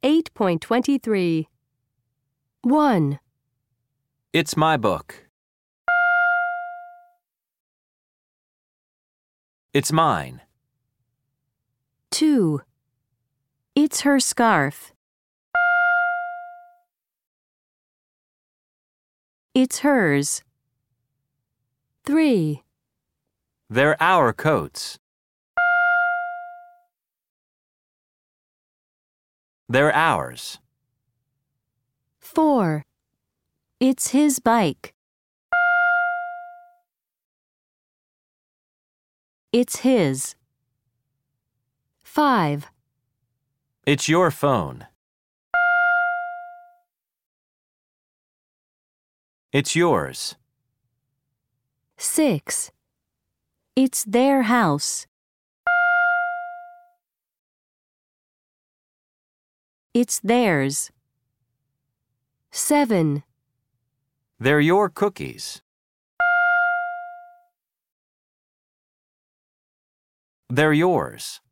8.23. 1, It's my book. It's mine. 2, It's her scarf. It's hers. 3, They're our coats. They're ours. 4, It's his bike. It's his. 5, It's your phone. It's yours. 6, It's their house. It's theirs. 7, They're your cookies. They're yours.